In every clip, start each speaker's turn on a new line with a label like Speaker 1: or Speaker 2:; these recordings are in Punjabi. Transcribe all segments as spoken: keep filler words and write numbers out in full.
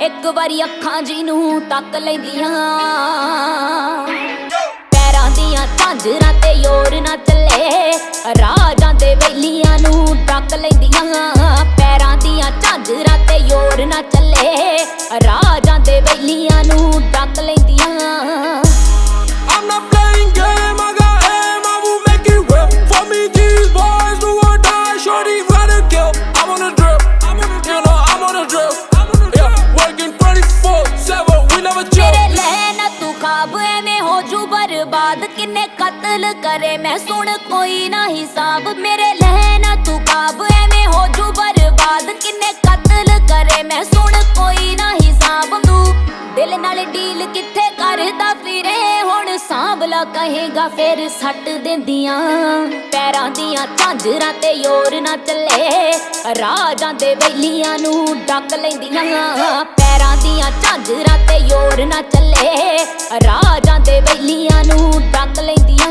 Speaker 1: ਇੱਕ ਵਾਰੀ ਅੱਖਾਂ ਜੀ ਨੂੰ ਤੱਕ ਲੈਂਦੀਆਂ ਪੈਰਾਂ ਦੀਆਂ ਝਾਂਜਰਾਂ ਤੇ ਯੋਰ ਨਾ ਚੱਲੇ ਰਾਹ ਜਾਂਦੇ ਵੈਲੀਆਂ ਨੂੰ ਡੱਕ ਲੈਂਦੀਆਂ ਪੈਰਾਂ ਦੀਆਂ ਝਾਂਜਰਾਂ ਤੇ ਯੋਰ ਨਾ ਚੱਲੇ ਰਾਹ ਜਾਂਦੇ ਵੈਲੀਆਂ ਨੂੰ ਡੱਕ ਲੈਂਦੀਆਂ
Speaker 2: I'm not playing game, I got aim, I will make it real. For me, these boys do or die, shorty rather kill. I'm on a drip, you know I'm on a drip. Yeah, working twenty-four seven, we never chill.
Speaker 1: ਮੇਰੇ ਲੈ ਨਾ ਤੂੰ ਖਾਬ ਐਵੇਂ ਹੋ ਜੂ ਬਰਬਾਦ ਕਿੰਨੇ ਕਤਲ ਕਰੇ ਮੈਂ ਸੁਣ ਕੋਈ ਨਾ ਹਿਸਾਬ ਮੇਰੇ ਲੈ ਨਾ ਤੂੰ ਖਾਬ ਐਵੇਂ ਹੋ ਜੂ ਬਰਬਾਦ ਕਿੰਨੇ ਕਤਲ ਕਰੇ ਮੈਂ ਸੁਣ ਕੋਈ ਨਾ ਹਿਸਾਬ ਤੂੰ ਦਿਲ ਨਾਲ ਡੀਲ ਕਿੱਥੇ ਕਰਦਾ ਫਿਰੇ ਹੁਣ ਸਾਂਭਲਾ ਕਹੇਗਾ ਫਿਰ ਸੱਟ ਦਿੰਦੀਆਂ ਪੈਰਾਂ ਦੀਆਂ ਝਾਂਜਰਾਂ ਤੇ ਯੋਰ ਨਾ ਚੱਲੇ ਰਾਹ ਜਾਂਦੇ ਵੈਲੀਆਂ ਨੂੰ ਡੱਕ ਲੈਂਦੀਆਂ ਪੈਰਾਂ ਦੀਆਂ ਝਾਂਜਰਾਂ ਤੇ ਯੋਰ ਨਾ ਚੱਲੇ ਰਾਹ ਜਾਂਦੇ ਵੈਲੀਆਂ ਨੂੰ ਡੱਕ ਲੈਂਦੀਆਂ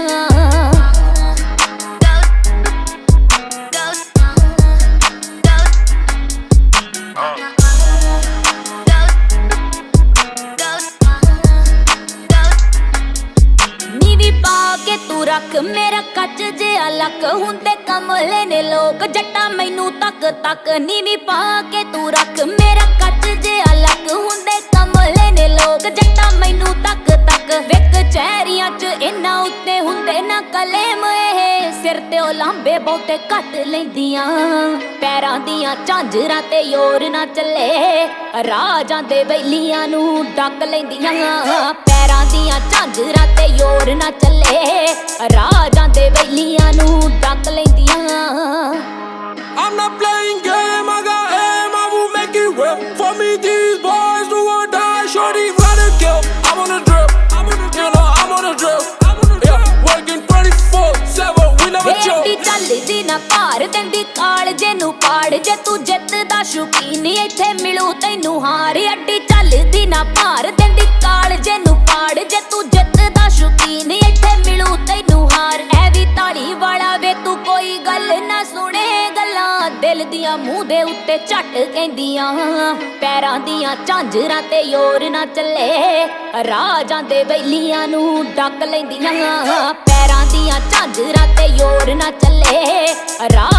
Speaker 1: ਤੂੰ ਰੱਖ ਮੇਰਾ ਕੱਚ ਜਿਹਾ ਲੱਕ ਹੁੰਦੇ ਕਮਲੇ ਨੇ ਲੋਕ ਜੱਟਾ ਮੈਨੂੰ ਤੱਕ ਤੱਕ ਨੀਵੀਂ ਪਾ ਕੇ ਤੂੰ ਰੱਖ ਮੇਰਾ ਕੱਚ ਜਿਹਾ ਲੱਕ ਹੁੰਦੇ ਕਮਲੇ ਨੇ ਲੋਕ ਜੱਟਾ ਮੈਨੂੰ ਤੱਕ ਤੱਕ ਵਿਕ ਚਿਹਰਿਆਂ ਚ ਇਹਨਾਂ ਉੱਤੇ ਹੁੰਦੇ ਨਾ ਕਲੇਮ ਇਹ ਸਿਰ ਤੇ ਉਹ ਲਾਂਬੇ ਬਹੁਤੇ ਘੱਟ ਲੈਂਦੀਆਂ ਪੈਰਾਂ ਦੀਆਂ ਝਾਂਜਰਾਂ ਤੇ ਯੋਰ ਨਾ ਚੱਲੇ ਰਾਹ ਜਾਂਦੇ ਵੈਲੀਆਂ ਨੂੰ ਡੱਕ ਲੈਂਦੀਆਂ ਪੈਰਾਂ ਦੀਆਂ ਝਾਂਜਰਾਂ ਤੇ ਯੋਰ ਨਾ ਚੱਲੇ ਰਾਹ ਜਾਂਦੇ ਵੈਲੀਆਂ ਨੂੰ ਡੱਕ ਲੈਂਦੀਆਂ
Speaker 2: I'm not playing game, I got aim, I will make it real. For me, these boys do or die, shorty rather kill. I'm on a drip, you know I'm on a drip. Yeah, working twenty-four seven, we never chill.
Speaker 1: ਵੇਡੀ ਚੱਲਦੀ ਨਾ ਭਾਰ ਦਿੰਦੀ ਕਾਲਜੇ ਨੂੰ ਪਾੜ ਜੇ ਤੂੰ ਜਿੱਤਦਾ ਸ਼ੌਕੀਨ ਇੱਥੇ ਮਿਲੂ ਤੈਨੂੰ ਹਾਰ ਅੱਡੀ ਚੱਲਦੀ ਨਾ ਭਾਰ ਦਿੰਦੀ ਕਾਲਜੇ ਨੂੰ ਪਾੜ ਜੇ ਤੂੰ ਜਿੱਤਦਾ ਸ਼ੌਕੀਨ ਇੱਥੇ ਮਿਲੂ ਤੈਨੂੰ ਹਾਰ ਐ ਵੀ ਤਾਲੀ ਵਾਲਾ ਵੇ ਤੂੰ ਕੋਈ ਗੱਲ ਨਾ ਸੁਣੇ ਗੱਲਾਂ ਦਿਲ ਦੀਆਂ ਮੂੰਹ ਦੇ ਉੱਤੇ ਝੱਟ ਕਹਿੰਦੀਆਂ ਪੈਰਾਂ ਦੀਆਂ ਝਾਂਜਰਾਂ ਤੇ ਯੋਰ ਨਾ ਚੱਲੇ ਰਾਹ ਜਾਂਦੇ ਵੈਲੀਆਂ ਨੂੰ ਡੱਕ ਲੈਂਦੀਆਂ ਪੈਰਾਂ ਦੀਆਂ ਝਾਂਜਰਾਂ ਤੇ ਯੋਰ ਨਾ ਚੱਲੇ ਰਾਹ